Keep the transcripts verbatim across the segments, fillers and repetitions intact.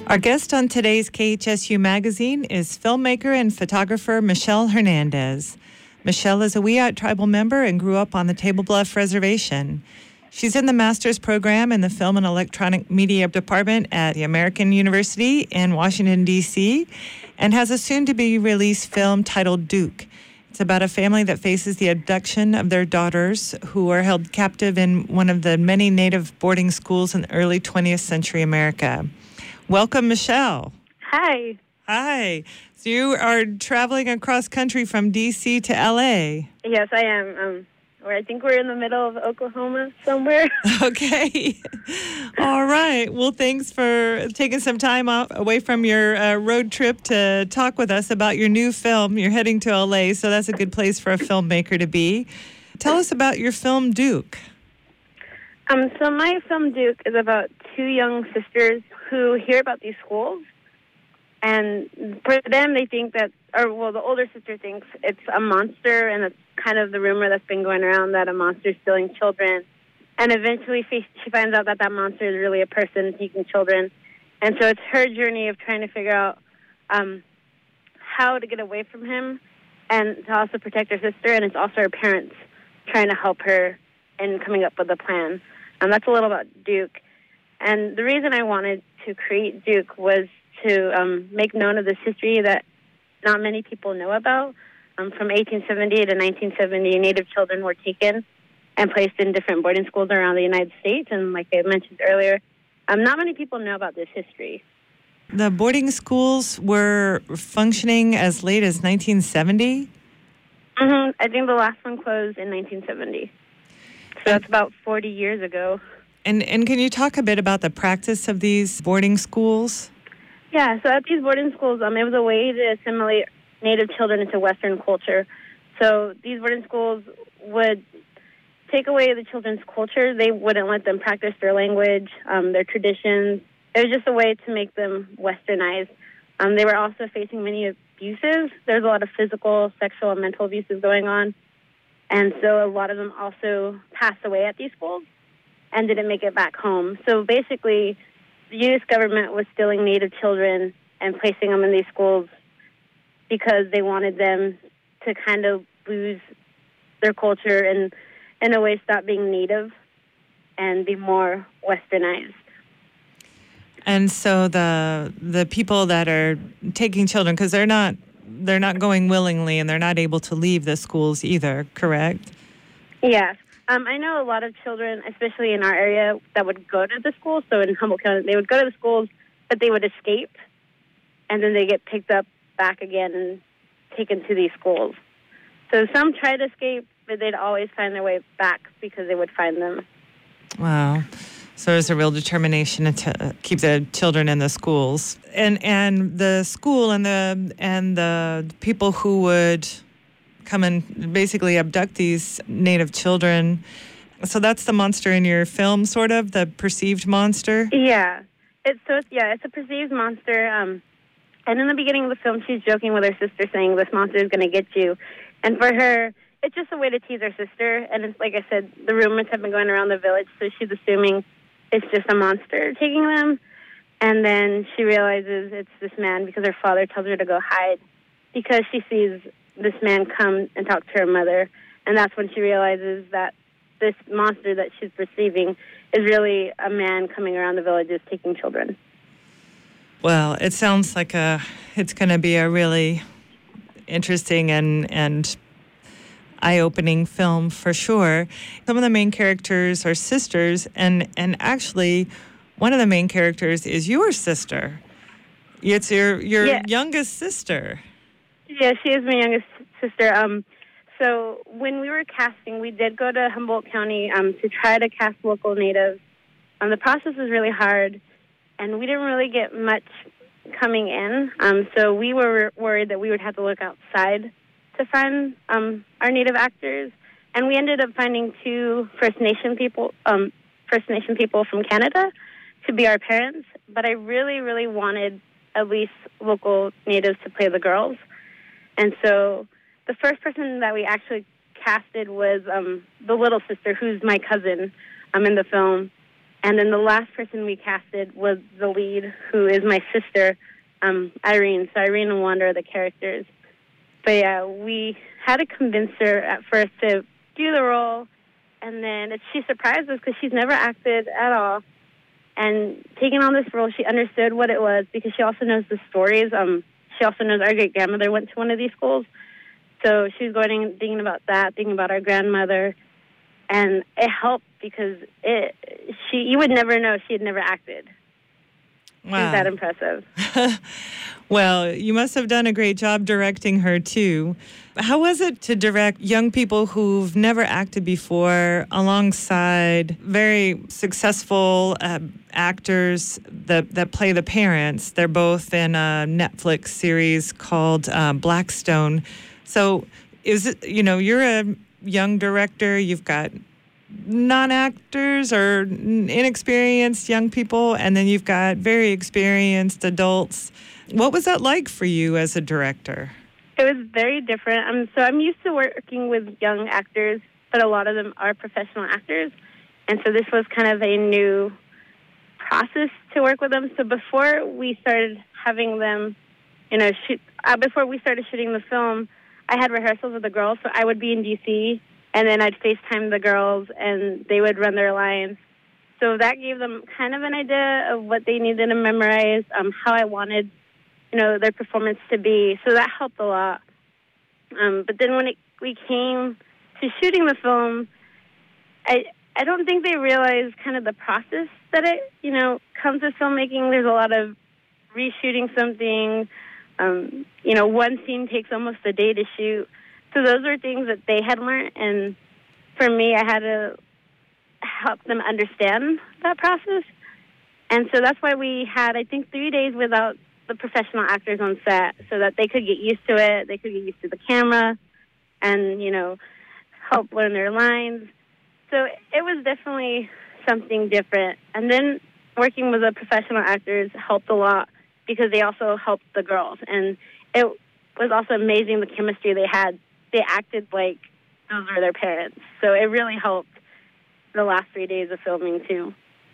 Our guest on today's K H S U Magazine is filmmaker and photographer Michelle Hernandez. Michelle is a Wiyot tribal member and grew up on the Table Bluff Reservation. She's in the master's program in the Film and Electronic Media Department at the American University in Washington, D C, and has a soon-to-be-released film titled Duke. It's about a family that faces the abduction of their daughters who are held captive in one of the many Native boarding schools in early twentieth century America. Welcome, Michelle. Hi. Hi. So you are traveling across country from D C to L A. Yes, I am. Um, or I think we're in the middle of Oklahoma somewhere. Okay. All right. Well, thanks for taking some time off away from your uh, road trip to talk with us about your new film. You're heading to L A, so that's a good place for a filmmaker to be. Tell us about your film, Duke. Um, so my film, Duke, is about two young sisters who hear about these schools. And for them, they think that, or well, the older sister thinks it's a monster, and it's kind of the rumor that's been going around that a monster is stealing children. And eventually she she finds out that that monster is really a person taking children. And so it's her journey of trying to figure out um, how to get away from him and to also protect her sister. And it's also her parents trying to help her in coming up with a plan. Um, that's a little about Duke. And the reason I wanted to create Duke was to um, make known of this history that not many people know about. Um, from eighteen seventy to nineteen seventy, Native children were taken and placed in different boarding schools around the United States. And like I mentioned earlier, um, not many people know about this history. The boarding schools were functioning as late as nineteen seventy? Mm-hmm. I think the last one closed in nineteen seventy. So that's about forty years ago. And and can you talk a bit about the practice of these boarding schools? Yeah, so at these boarding schools, um, it was a way to assimilate Native children into Western culture. So these boarding schools would take away the children's culture. They wouldn't let them practice their language, um, their traditions. It was just a way to make them westernized. Um, they were also facing many abuses. There's a lot of physical, sexual, and mental abuses going on. And so a lot of them also passed away at these schools and didn't make it back home. So basically, the U S government was stealing Native children and placing them in these schools because they wanted them to kind of lose their culture and, in a way, stop being Native and be more westernized. And so the the people that are taking children, because they're not they're not going willingly and they're not able to leave the schools either, correct? Yeah. Um, I know a lot of children, especially in our area, that would go to the schools. So in Humboldt County, they would go to the schools, but they would escape, and then they get picked up back again and taken to these schools. So some tried to escape, but they'd always find their way back because they would find them. Wow. So there's a real determination to keep the children in the schools. And and the school and the and the people who would come and basically abduct these Native children. So that's the monster in your film, sort of, the perceived monster? Yeah. It's so it's, yeah, it's a perceived monster. Um, and in the beginning of the film, she's joking with her sister, saying, this monster is going to get you. And for her, it's just a way to tease her sister. And it's, like I said, the rumors have been going around the village, so she's assuming it's just a monster taking them. And then she realizes it's this man because her father tells her to go hide because she sees this man come and talk to her mother. And that's when she realizes that this monster that she's perceiving is really a man coming around the villages taking children. Well, it sounds like a it's going to be a really interesting and and eye-opening film for sure. Some of the main characters are sisters, and and actually one of the main characters is your sister. It's your your yeah. youngest sister. Yeah, she is my youngest sister. Um, so when we were casting, we did go to Humboldt County um, to try to cast local Natives. Um, the process was really hard, and we didn't really get much coming in. Um, so we were worried that we would have to look outside to find um, our Native actors, and we ended up finding two First Nation people, um, First Nation people from Canada, to be our parents. But I really, really wanted at least local Natives to play the girls. And so the first person that we actually casted was um, the little sister, who's my cousin um, in the film. And then the last person we casted was the lead, who is my sister, um, Irene. So Irene and Wanda are the characters. But yeah, we had to convince her at first to do the role, and then she surprised us because she's never acted at all. And taking on this role, she understood what it was because she also knows the stories. Um, she also knows our great grandmother went to one of these schools, so she was going and thinking about that, thinking about our grandmother, and it helped because it. She you would never know she had never acted. Wow. She's that impressive. Well, you must have done a great job directing her, too. How was it to direct young people who've never acted before alongside very successful uh, actors that, that play the parents? They're both in a Netflix series called uh, Blackstone. So, is it, you know, you're a young director, you've got non-actors or inexperienced young people, and then you've got very experienced adults. What was that like for you as a director? It was very different. Um, so I'm used to working with young actors, but a lot of them are professional actors. And so this was kind of a new process to work with them. So before we started having them, you know, shoot, uh, before we started shooting the film, I had rehearsals with the girls. So I would be in D C, and then I'd FaceTime the girls, and they would run their lines. So that gave them kind of an idea of what they needed to memorize, um, how I wanted, you know, their performance to be. So that helped a lot. Um, but then when it, we came to shooting the film, I I don't think they realized kind of the process that it, you know, comes with filmmaking. There's a lot of reshooting something. Um, you know, one scene takes almost a day to shoot. So those were things that they had learned, and for me, I had to help them understand that process. And so that's why we had, I think, three days without the professional actors on set so that they could get used to it, they could get used to the camera, and, you know, help learn their lines. So it was definitely something different. And then working with the professional actors helped a lot because they also helped the girls. And it was also amazing the chemistry they had. They acted like those were their parents. So it really helped the last three days of filming, too.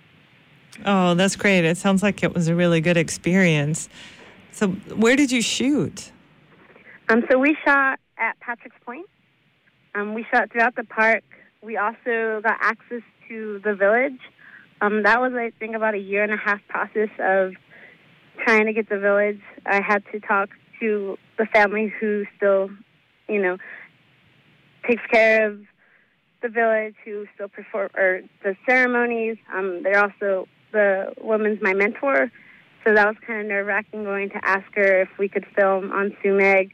Oh, that's great. It sounds like it was a really good experience. So where did you shoot? Um, so we shot at Patrick's Point. Um, we shot throughout the park. We also got access to the village. Um, that was, I think, about a year and a half process of trying to get the village. I had to talk to the family who still, you know, takes care of the village, who still perform or the ceremonies. Um, they're also the woman's my mentor, so that was kind of nerve wracking going to ask her if we could film on Sumeg,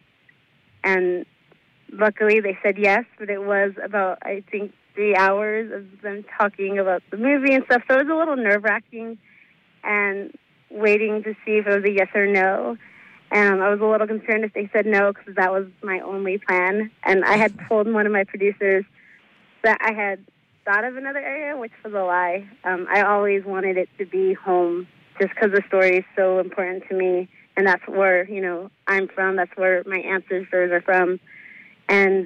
and luckily they said yes. But it was about I think three hours of them talking about the movie and stuff, so it was a little nerve wracking and waiting to see if it was a yes or no. And I was a little concerned if they said no because that was my only plan. And I had told one of my producers that I had thought of another area, which was a lie. Um, I always wanted it to be home just because the story is so important to me. And that's where, you know, I'm from. That's where my ancestors are from. And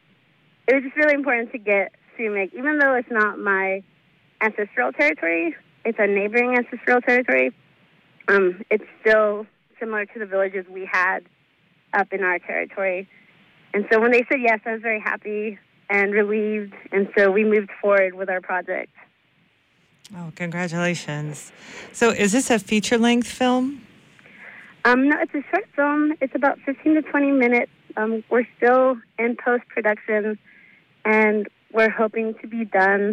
it was just really important to get Sumeg, even though it's not my ancestral territory. It's a neighboring ancestral territory. Um, it's still similar to the villages we had up in our territory. And so when they said yes, I was very happy and relieved, and so we moved forward with our project. Oh, congratulations. So is this a feature-length film? Um, no, it's a short film. It's about fifteen to twenty minutes. Um, we're still in post-production, and we're hoping to be done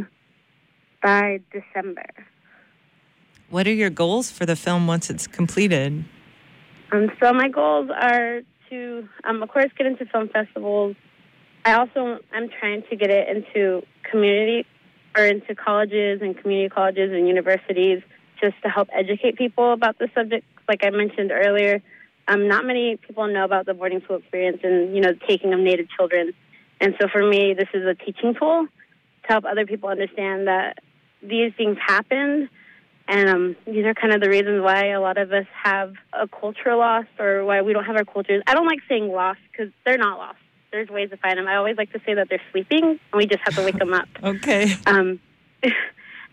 by December. What are your goals for the film once it's completed? Um, so my goals are to, um, of course, get into film festivals. I also, I'm trying to get it into community or into colleges and community colleges and universities just to help educate people about the subject. Like I mentioned earlier, um, not many people know about the boarding school experience and, you know, taking of Native children. And so for me, this is a teaching tool to help other people understand that these things happened. And um, these are kind of the reasons why a lot of us have a culture loss or why we don't have our cultures. I don't like saying lost because they're not lost. There's ways to find them. I always like to say that they're sleeping and we just have to wake them up. Okay. Um,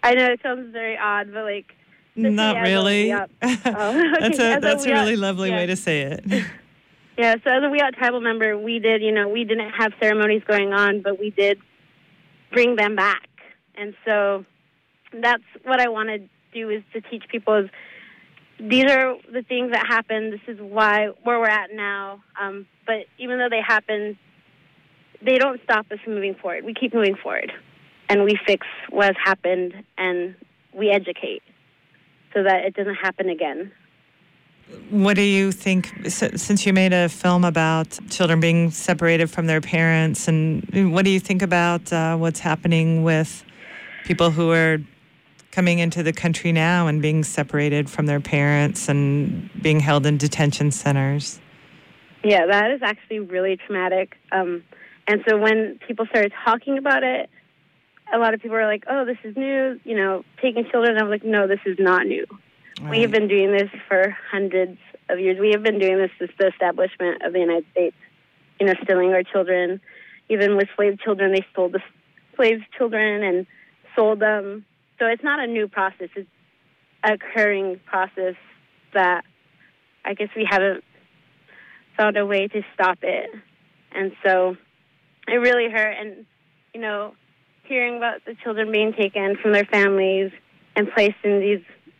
I know it sounds very odd, but like not really. A, oh, okay. that's a as that's a, a really lovely yeah. way to say it. Yeah, so as a We Out tribal member, we did, you know, we didn't have ceremonies going on, but we did bring them back. And so that's what I want to do, is to teach people is these are the things that happen. This is why where we're at now. Um, but even though they happen, they don't stop us from moving forward. We keep moving forward, and we fix what has happened, and we educate so that it doesn't happen again. What do you think, since you made a film about children being separated from their parents, and what do you think about uh, what's happening with people who are coming into the country now and being separated from their parents and being held in detention centers? Yeah, that is actually really traumatic. Um, and so when people started talking about it, a lot of people were like, oh, this is new, you know, taking children. I was like, no, this is not new. Right. We have been doing this for hundreds of years. We have been doing this since the establishment of the United States, you know, stealing our children. Even with slave children, they stole the slave children and sold them. So it's not a new process. It's an occurring process that I guess we haven't found a way to stop it. And so it really hurt. And, you know, hearing about the children being taken from their families and placed in these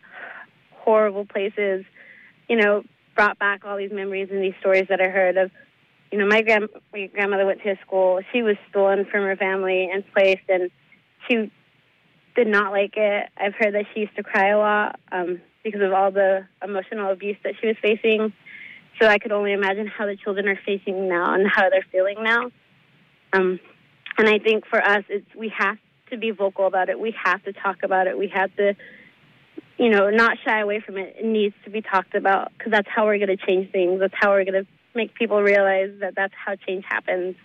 horrible places, you know, brought back all these memories and these stories that I heard of, you know, my, grand- my grandmother went to a school. She was stolen from her family and placed, and she did not like it. I've heard that she used to cry a lot um, because of all the emotional abuse that she was facing. So I could only imagine how the children are facing now and how they're feeling now. Um, and I think for us, it's we have to be vocal about it. We have to talk about it. We have to, you know, not shy away from it. It needs to be talked about, because that's how we're going to change things. That's how we're going to make people realize that that's how change happens.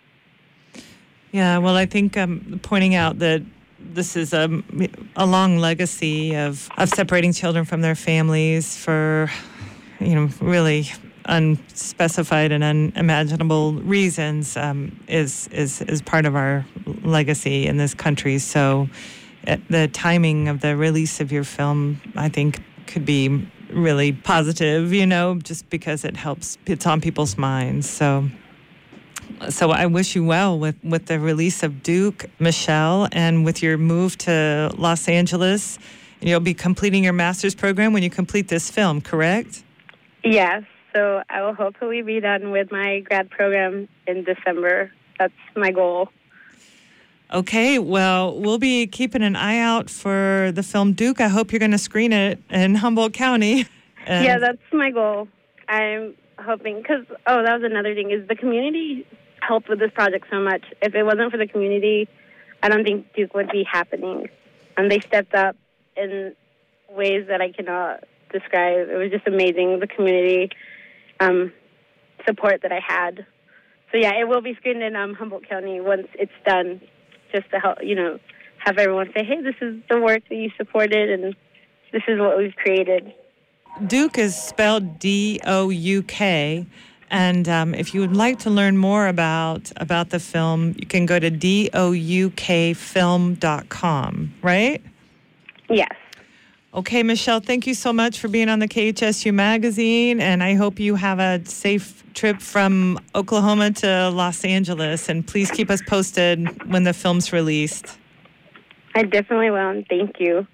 Yeah, well, I think um, pointing out that this is a, a long legacy of, of separating children from their families for, you know, really unspecified and unimaginable reasons um, is, is, is part of our legacy in this country. So the timing of the release of your film, I think, could be really positive, you know, just because it helps, it's on people's minds. So so I wish you well with, with the release of Duke, Michelle, and with your move to Los Angeles. You'll be completing your master's program when you complete this film, correct? Yes. So I will hopefully be done with my grad program in December. That's my goal. Okay, well, we'll be keeping an eye out for the film Duke. I hope you're going to screen it in Humboldt County. And yeah, that's my goal. I'm hoping, because, oh, that was another thing, is the community helped with this project so much. If it wasn't for the community, I don't think Duke would be happening. And they stepped up in ways that I cannot describe. It was just amazing, the community um, support that I had. So, yeah, it will be screened in um, Humboldt County once it's done, just to help, you know, have everyone say, hey, this is the work that you supported and this is what we've created. Duke is spelled D O U K. And um, if you would like to learn more about about the film, you can go to D O U K film dot com, right? Yes. Okay, Michelle, thank you so much for being on the K H S U Magazine, and I hope you have a safe trip from Oklahoma to Los Angeles, and please keep us posted when the film's released. I definitely will, and thank you.